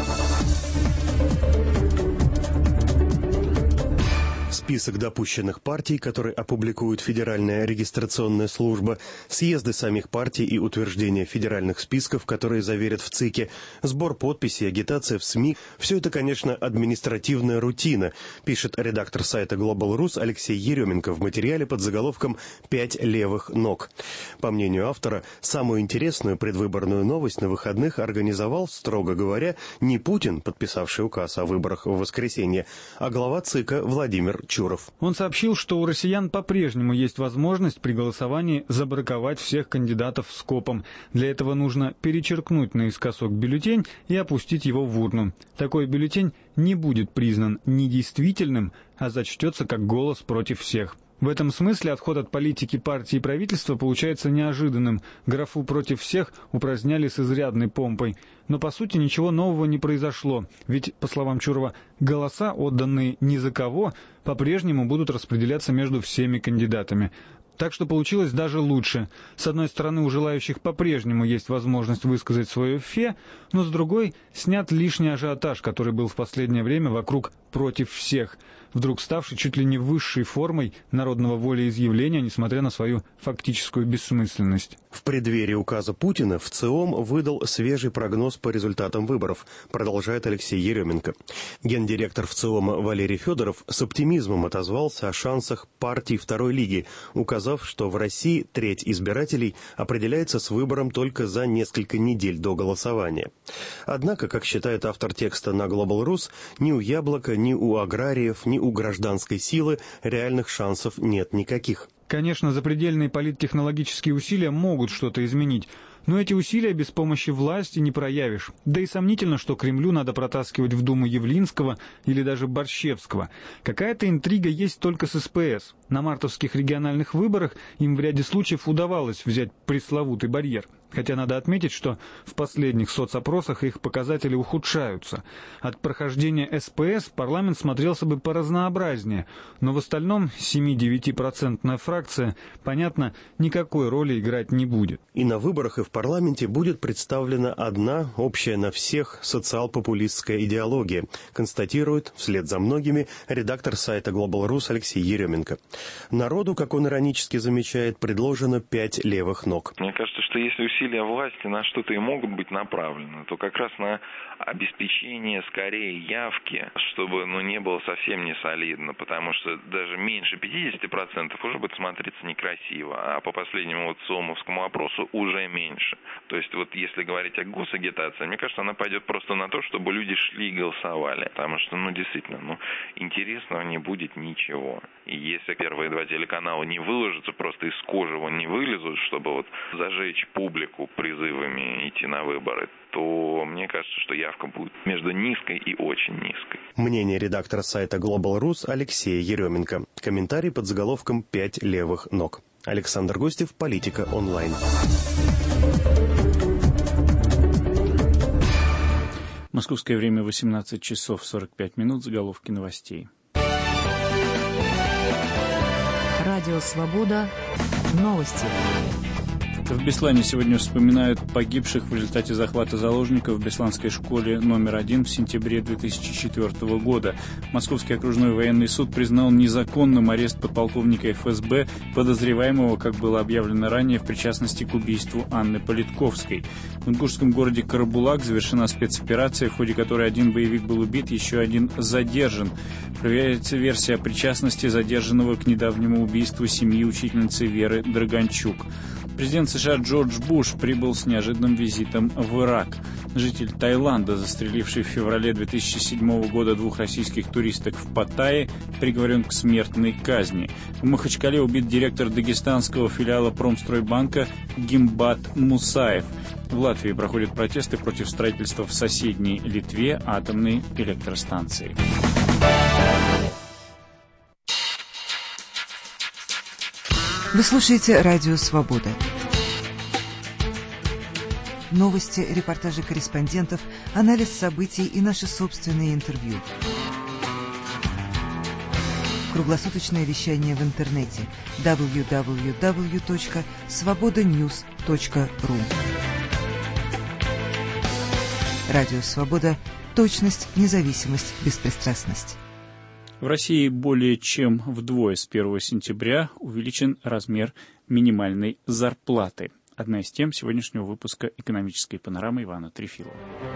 Список допущенных партий, который опубликует Федеральная регистрационная служба, съезды самих партий и утверждение федеральных списков, которые заверят в ЦИКе, сбор подписей, агитация в СМИ – все это, конечно, административная рутина, пишет редактор сайта Global.Rus Алексей Еременко в материале под заголовком «5 левых ног». По мнению автора, самую интересную предвыборную новость на выходных организовал, строго говоря, не Путин, подписавший указ о выборах в воскресенье, а глава ЦИКа Владимир Чуров. Он сообщил, что у россиян по-прежнему есть возможность при голосовании забраковать всех кандидатов скопом. Для этого нужно перечеркнуть наискосок бюллетень и опустить его в урну. Такой бюллетень не будет признан недействительным, а зачтется как голос против всех. В этом смысле отход от политики партии и правительства получается неожиданным. Графу «против всех» упраздняли с изрядной помпой. Но, по сути, ничего нового не произошло. Ведь, по словам Чурова, голоса, отданные ни за кого, по-прежнему будут распределяться между всеми кандидатами. Так что получилось даже лучше. С одной стороны, у желающих по-прежнему есть возможность высказать свое фе, но с другой снят лишний ажиотаж, который был в последнее время вокруг «против всех», вдруг ставший чуть ли не высшей формой народного волеизъявления, несмотря на свою фактическую бессмысленность. В преддверии указа Путина ВЦИОМ выдал свежий прогноз по результатам выборов, продолжает Алексей Еременко. Гендиректор ВЦИОМа Валерий Федоров с оптимизмом отозвался о шансах партий второй лиги, указав, что в России треть избирателей определяется с выбором только за несколько недель до голосования. Однако, как считает автор текста на Global.Rus, ни у Яблока, ни у аграриев, ни у гражданской силы реальных шансов нет никаких. Конечно, запредельные политтехнологические усилия могут что-то изменить, но эти усилия без помощи власти не проявишь. Да и сомнительно, что Кремлю надо протаскивать в Думу Явлинского или даже Борщевского. Какая-то интрига есть только с СПС. На мартовских региональных выборах им в ряде случаев удавалось взять пресловутый барьер. Хотя надо отметить, что в последних соцопросах их показатели ухудшаются. От прохождения СПС парламент смотрелся бы поразнообразнее, но в остальном 7-9% фракция, понятно, никакой роли играть не будет. И на выборах и в парламенте будет представлена одна, общая на всех, социал-популистская идеология, констатирует, вслед за многими, редактор сайта Global.Rus Алексей Еременко. Народу, как он иронически замечает, предложено 5 левых ног. Мне кажется, что если усилия власти на что-то и могут быть направлены, то как раз на обеспечение скорее явки, чтобы не было совсем не солидно, потому что даже меньше 50% уже будет смотреться некрасиво, а по последнему ЦИОМовскому опросу уже меньше. То есть если говорить о госагитации, мне кажется, она пойдет просто на то, чтобы люди шли и голосовали, потому что, действительно, интересного не будет ничего. И если первые 2 телеканала не выложатся, просто из кожи не вылезут, чтобы зажечь публику призывами идти на выборы, то мне кажется, что явка будет между низкой и очень низкой. Мнение редактора сайта Global.Rus Алексея Еременко. Комментарий под заголовком «5 левых ног». Александр Гостев, Политика онлайн. Московское время 18 часов 45 минут. Заголовки новостей. Радио «Свобода». Новости. В Беслане сегодня вспоминают погибших в результате захвата заложников в Бесланской школе номер 1 в сентябре 2004 года. Московский окружной военный суд признал незаконным арест подполковника ФСБ, подозреваемого, как было объявлено ранее, в причастности к убийству Анны Политковской. В ингушском городе Карабулак завершена спецоперация, в ходе которой один боевик был убит, еще один задержан. Проверяется версия о причастности задержанного к недавнему убийству семьи учительницы Веры Драгончук. Президент США Джордж Буш прибыл с неожиданным визитом в Ирак. Житель Таиланда, застреливший в феврале 2007 года 2 российских туристок в Паттайе, приговорен к смертной казни. В Махачкале убит директор дагестанского филиала Промстройбанка Гимбат Мусаев. В Латвии проходят протесты против строительства в соседней Литве атомной электростанции. Вы слушаете «Радио Свобода». Новости, репортажи корреспондентов, анализ событий и наши собственные интервью. Круглосуточное вещание в интернете www.svobodanews.ru. Радио Свобода. Точность, независимость, беспристрастность. В России более чем вдвое с 1 сентября увеличен размер минимальной зарплаты. Одна из тем сегодняшнего выпуска «Экономической панорамы» Ивана Трефилова.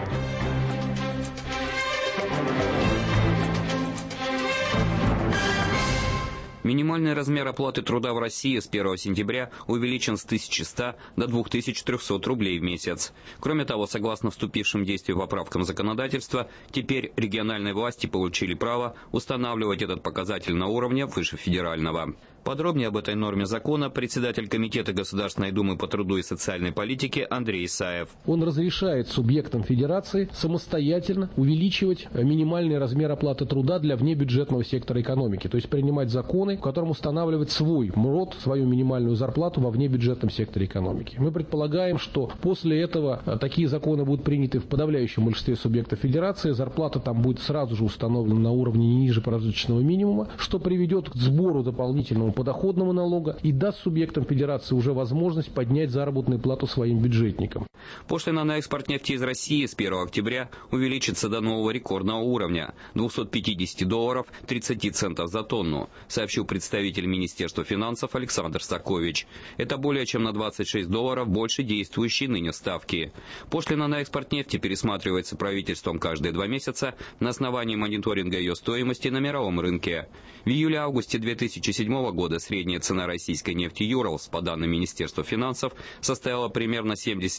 Минимальный размер оплаты труда в России с 1 сентября увеличен с 1100 до 2300 рублей в месяц. Кроме того, согласно вступившим в действие поправкам законодательства, теперь региональные власти получили право устанавливать этот показатель на уровне выше федерального. Подробнее об этой норме закона председатель Комитета Государственной Думы по труду и социальной политике Андрей Исаев. Он разрешает субъектам федерации самостоятельно увеличивать минимальный размер оплаты труда для внебюджетного сектора экономики. То есть принимать законы, в котором устанавливать свой МРОТ, свою минимальную зарплату во внебюджетном секторе экономики. Мы предполагаем, что после этого такие законы будут приняты в подавляющем большинстве субъектов федерации. Зарплата там будет сразу же установлена на уровне не ниже прожиточного минимума, что приведет к сбору дополнительного подоходного налога и даст субъектам федерации уже возможность поднять заработную плату своим бюджетникам. Пошлина на экспорт нефти из России с 1 октября увеличится до нового рекордного уровня – $250 30 центов за тонну, сообщил представитель Министерства финансов Александр Сакович. Это более чем на $26 больше действующей ныне ставки. Пошлина на экспорт нефти пересматривается правительством каждые 2 месяца на основании мониторинга ее стоимости на мировом рынке. В июле-августе 2007 года средняя цена российской нефти Юралс, по данным Министерства финансов, составила примерно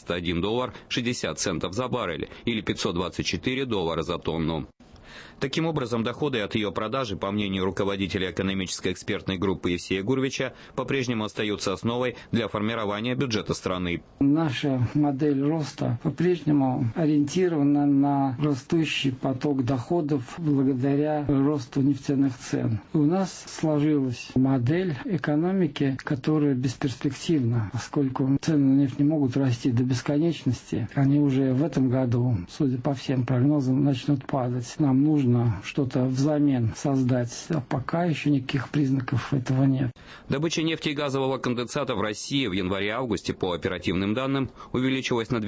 $71.60 за баррель или $524 за тонну. Таким образом, доходы от ее продажи, по мнению руководителя экономической экспертной группы Евсея Гурвича, по-прежнему остаются основой для формирования бюджета страны. Наша модель роста по-прежнему ориентирована на растущий поток доходов благодаря росту нефтяных цен. У нас сложилась модель экономики, которая бесперспективна, поскольку цены на нефть не могут расти до бесконечности. Они уже в этом году, судя по всем прогнозам, начнут падать. Нам нужно что-то взамен создать, а пока еще никаких признаков этого нет. Добыча нефти и газового конденсата в России в январе-августе по оперативным данным увеличилась на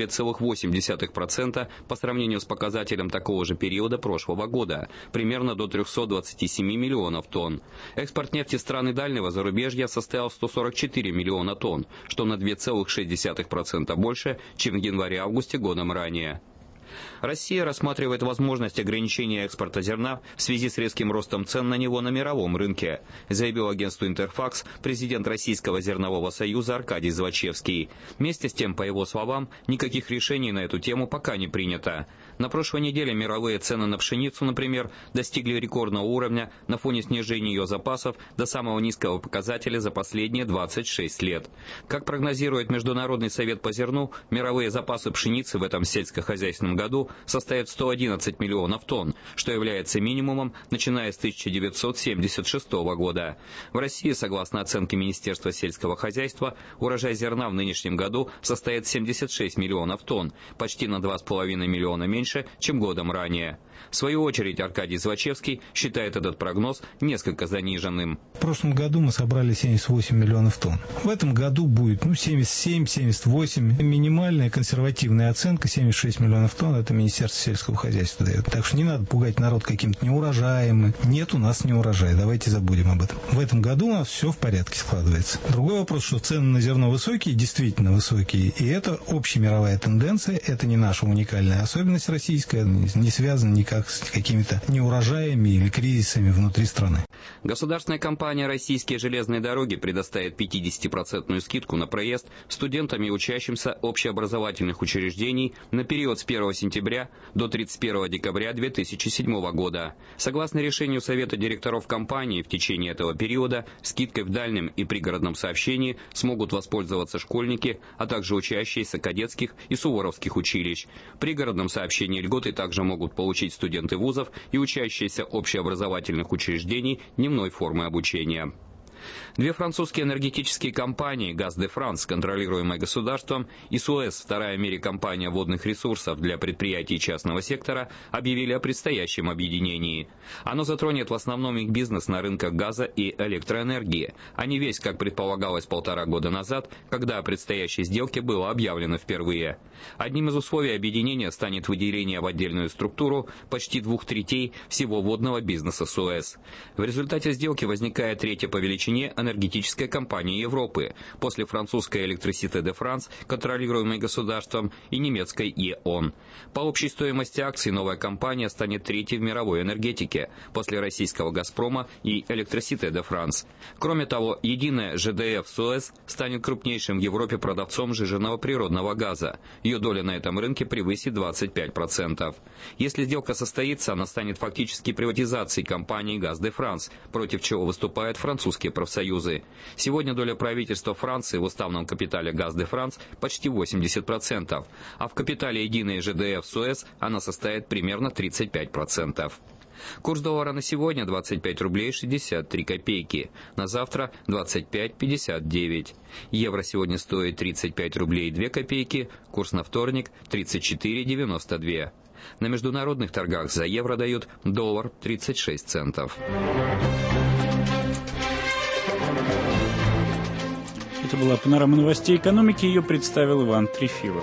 2,8% по сравнению с показателем такого же периода прошлого года, примерно до 327 миллионов тонн. Экспорт нефти в страны дальнего зарубежья составил 144 миллиона тонн, что на 2,6% больше, чем в январе-августе годом ранее. Россия рассматривает возможность ограничения экспорта зерна в связи с резким ростом цен на него на мировом рынке, заявил агентству «Интерфакс» президент Российского зернового союза Аркадий Звачевский. Вместе с тем, по его словам, никаких решений на эту тему пока не принято. На прошлой неделе мировые цены на пшеницу, например, достигли рекордного уровня на фоне снижения ее запасов до самого низкого показателя за последние 26 лет. Как прогнозирует Международный совет по зерну, мировые запасы пшеницы в этом сельскохозяйственном году составят 111 миллионов тонн, что является минимумом, начиная с 1976 года. В России, согласно оценке Министерства сельского хозяйства, урожай зерна в нынешнем году составит 76 миллионов тонн, почти на 2,5 миллиона меньше, чем годом ранее. В свою очередь, Аркадий Звачевский считает этот прогноз несколько заниженным. В прошлом году мы собрали 78 миллионов тонн. В этом году будет 77-78. Минимальная консервативная оценка 76 миллионов тонн. Это Министерство сельского хозяйства дает. Так что не надо пугать народ каким-то неурожаем. Нет у нас неурожая. Давайте забудем об этом. В этом году у нас все в порядке складывается. Другой вопрос, что цены на зерно высокие, действительно высокие. И это общемировая тенденция. Это не наша уникальная особенность российская. Не связана ни никак с какими-то неурожаями или кризисами внутри страны. Государственная компания «Российские железные дороги» предоставит 50% скидку на проезд студентам и учащимся общеобразовательных учреждений на период с 1 сентября до 31 декабря 2007 года. Согласно решению Совета директоров компании, в течение этого периода скидкой в дальнем и пригородном сообщении смогут воспользоваться школьники, а также учащиеся кадетских и суворовских училищ. В пригородном сообщении льготы также могут получить студенты вузов и учащиеся общеобразовательных учреждений дневной формы обучения. Две французские энергетические компании «Газ де Франс», контролируемая государством, и «Суэз», вторая в мире компания водных ресурсов для предприятий частного сектора, объявили о предстоящем объединении. Оно затронет в основном их бизнес на рынках газа и электроэнергии, а не весь, как предполагалось 1,5 года назад, когда о предстоящей сделке было объявлено впервые. Одним из условий объединения станет выделение в отдельную структуру почти 2/3 всего водного бизнеса «Суэз». В результате сделки возникает третья по величине энергетическая компания Европы, после французской Électricité de France, контролируемой государством, и немецкой E.ON. По общей стоимости акций новая компания станет третьей в мировой энергетике, после российского «Газпрома» и Électricité de France. Кроме того, единая ЖДФ «Суэз» станет крупнейшим в Европе продавцом сжиженного природного газа. Ее доля на этом рынке превысит 25%. Если сделка состоится, она станет фактически приватизацией компании «Газ де Франс», против чего выступают французские профсоюзы. Сегодня доля правительства Франции в уставном капитале «Газ де Франс» почти 80%, а в капитале единой ЖДФ «Суэз» она составит примерно 35%. Курс доллара на сегодня 25 рублей 63 копейки, на завтра 25,59. Евро сегодня стоит 35 рублей 2 копейки, курс на вторник 34,92. На международных торгах за евро дают доллар 36 центов. Это была панорама новостей экономики, ее представил Иван Трефилов.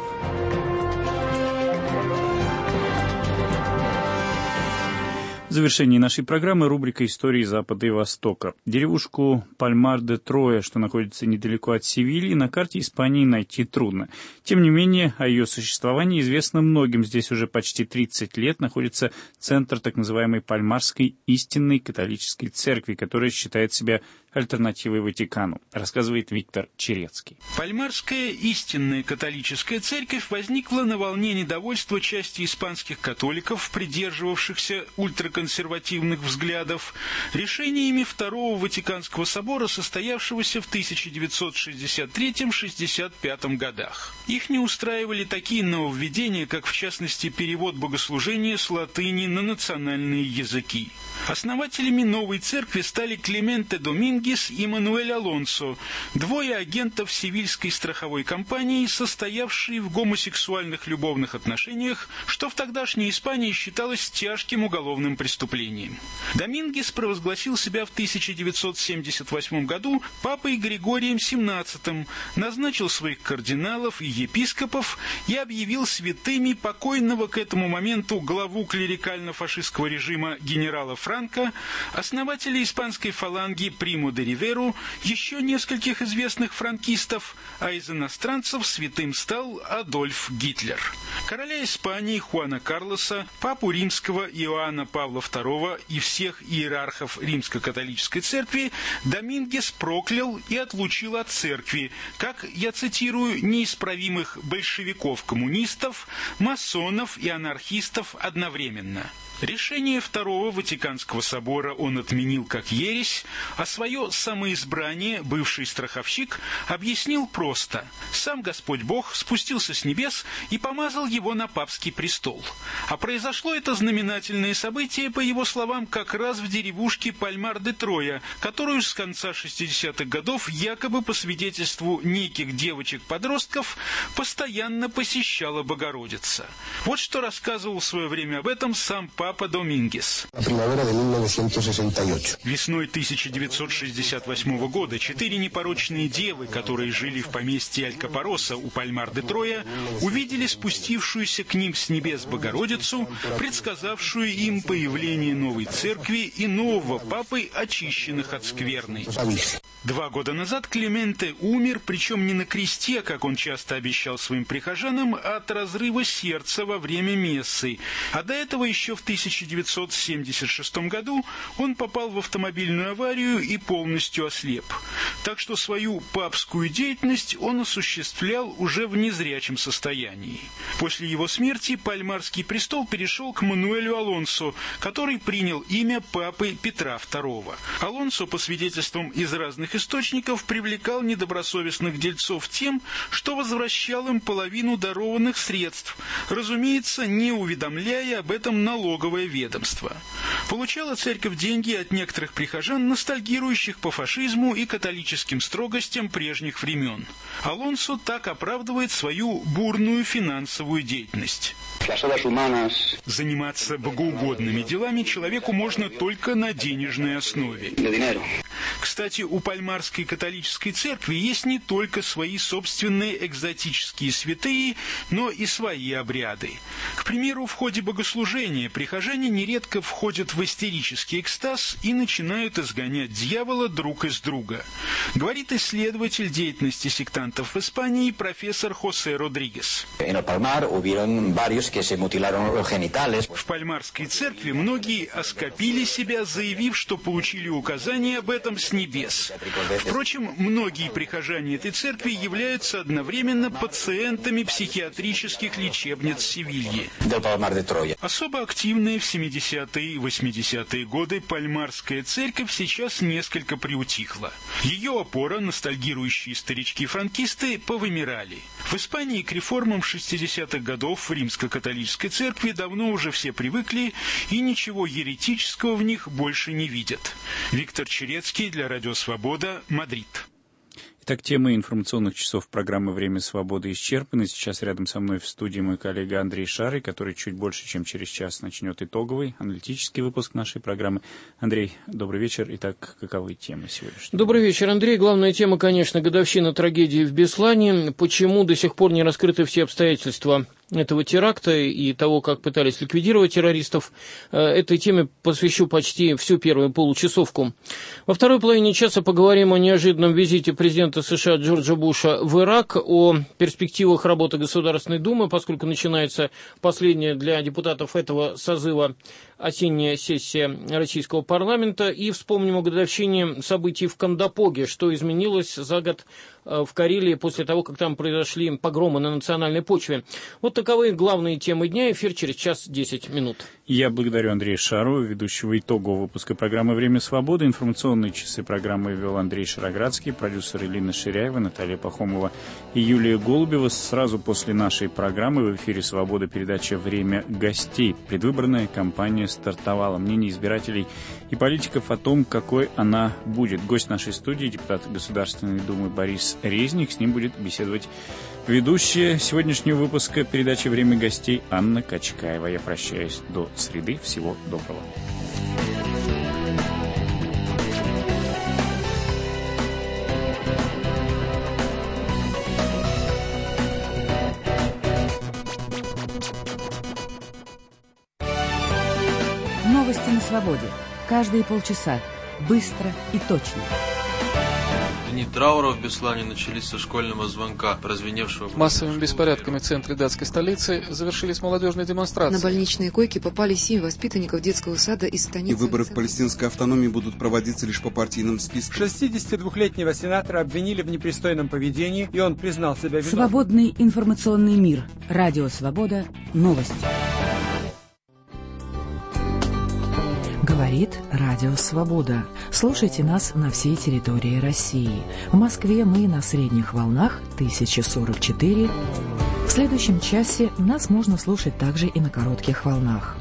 В завершении нашей программы рубрика «Истории Запада и Востока». Деревушку Пальмар-де-Троя, что находится недалеко от Севильи, на карте Испании найти трудно. Тем не менее, о ее существовании известно многим. Здесь уже почти 30 лет находится центр так называемой Пальмарской истинной католической церкви, которая считает себя альтернативой Ватикану, рассказывает Виктор Черецкий. Пальмарская истинная католическая церковь возникла на волне недовольства части испанских католиков, придерживавшихся ультраконсервативных взглядов, решениями Второго Ватиканского собора, состоявшегося в 1963-65 годах. Их не устраивали такие нововведения, как в частности перевод богослужения с латыни на национальные языки. Основателями новой церкви стали Клименте Домингес и Мануэль Алонсо, двое агентов севильской страховой компании, состоявшие в гомосексуальных любовных отношениях, что в тогдашней Испании считалось тяжким уголовным преступлением. Домингес провозгласил себя в 1978 году папой Григорием XVII, назначил своих кардиналов и епископов и объявил святыми покойного к этому моменту главу клерикально-фашистского режима генерала Франко, основателя испанской фаланги Приму де Риверу, еще нескольких известных франкистов, а из иностранцев святым стал Адольф Гитлер. Короля Испании Хуана Карлоса, папу римского Иоанна Павла II и всех иерархов римско-католической церкви Домингес проклял и отлучил от церкви, как, я цитирую, неисправимых большевиков-коммунистов, масонов и анархистов одновременно. Решение Второго Ватиканского собора он отменил как ересь, а свое самоизбрание бывший страховщик объяснил просто. Сам Господь Бог спустился с небес и помазал его на папский престол. А произошло это знаменательное событие, по его словам, как раз в деревушке Пальмар-де-Троя, которую с конца 60-х годов якобы по свидетельству неких девочек-подростков постоянно посещала Богородица. Вот что рассказывал в свое время об этом сам папа Домингес. Весной 1968 года 4 непорочные девы, которые жили в поместье Алькапароса у Пальмар-де-Троя, увидели спустившуюся к ним с небес Богородицу, предсказавшую им появление новой церкви и нового папы, очищенных от скверны. 2 года назад Клименте умер, причем не на кресте, как он часто обещал своим прихожанам, а от разрыва сердца во время мессы. А до этого еще в 1976 году он попал в автомобильную аварию и полностью ослеп. Так что свою папскую деятельность он осуществлял уже в незрячем состоянии. После его смерти Пальмарский престол перешел к Мануэлю Алонсо, который принял имя папы Петра II. Алонсо, по свидетельствам из разных источников, привлекал недобросовестных дельцов тем, что возвращал им половину дарованных средств, разумеется, не уведомляя об этом налоговое ведомство. Получала церковь деньги от некоторых прихожан, ностальгирующих по фашизму и католическим строгостям прежних времен. Алонсо так оправдывает свою бурную финансовую деятельность. Заниматься богоугодными делами человеку можно только на денежной основе. Кстати, у Пальмарской католической церкви есть не только свои собственные экзотические святые, но и свои обряды. К примеру, в ходе богослужения прихожане нередко входят в истерический экстаз и начинают изгонять дьявола друг из друга. Говорит исследователь деятельности сектантов в Испании профессор Хосе Родригес. В Пальмарской церкви многие оскопили себя, заявив, что получили указание об этом с небес. Впрочем, многие прихожане этой церкви являются одновременно пациентами психиатрических лечебниц Севильи. Особо активная в 70-е и 80-е годы Пальмарская церковь сейчас несколько приутихла. Ее опора, ностальгирующие старички-франкисты, повымирали. В Испании к реформам 60-х годов в римско-католической церкви давно уже все привыкли и ничего еретического в них больше не видят. Виктор Черецкий для Радио Свобода, Мадрид. Итак, темы информационных часов программы «Время свободы» исчерпаны. Сейчас рядом со мной в студии мой коллега Андрей Шарый, который чуть больше, чем через час начнет итоговый аналитический выпуск нашей программы. Андрей, добрый вечер. Итак, каковы темы сегодняшней? Добрый вечер, Андрей. Главная тема, конечно, годовщина трагедии в Беслане. Почему до сих пор не раскрыты все обстоятельства этого теракта и того, как пытались ликвидировать террористов. Этой теме посвящу почти всю первую получасовку. Во второй половине часа поговорим о неожиданном визите президента США Джорджа Буша в Ирак, о перспективах работы Государственной Думы, поскольку начинается последняя для депутатов этого созыва осенняя сессия российского парламента, и вспомним о годовщине событий в Кандапоге, что изменилось за год в Карелии после того, как там произошли погромы на национальной почве. Вот таковы главные темы дня. Эфир через час 10 минут. Я благодарю Андрея Шару, ведущего итогового выпуска программы «Время свободы». Информационные часы программы вел Андрей Шароградский, продюсер Элина Ширяева, Наталья Пахомова и Юлия Голубева. Сразу после нашей программы в эфире «Свобода» передача «Время гостей». Предвыборная кампания стартовала. Мнение избирателей и политиков о том, какой она будет. Гость нашей студии, депутат Государственной Думы Борис Резник. С ним будет беседовать ведущая сегодняшнего выпуска передачи «Время гостей» Анна Качкаева. Я прощаюсь до среды. Всего доброго. Новости на свободе. Каждые полчаса. Быстро и точно. Дни траура в Беслане начались со школьного звонка, прозвеневшего... Массовыми беспорядками в центре датской столицы завершились молодежные демонстрации. На больничные койки попали 7 воспитанников детского сада из станицы. И выборы в палестинской автономии будут проводиться лишь по партийным спискам. 62-летнего сенатора обвинили в непристойном поведении, и он признал себя виновным. Свободный информационный мир. Радио Свобода. Новости. Говорит Радио Свобода. Слушайте нас на всей территории России. В Москве мы на средних волнах 1044. В следующем часе нас можно слушать также и на коротких волнах.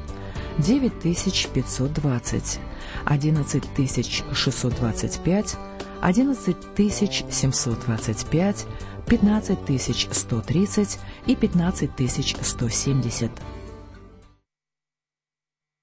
9520, 11625, 11725, 15130 и 15170.